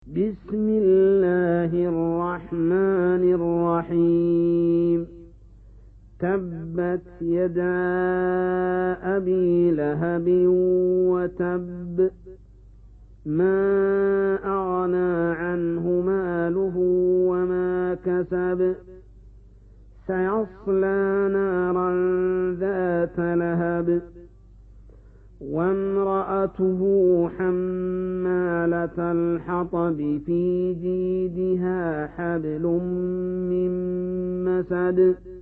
بسم الله الرحمن الرحيم تبت يدا أبي لهب وتب ما أغنى عنه ماله وما كسب سيصلى نارا ذات لهب وامرأته حمالة الحطب في جيدها حبل من مسد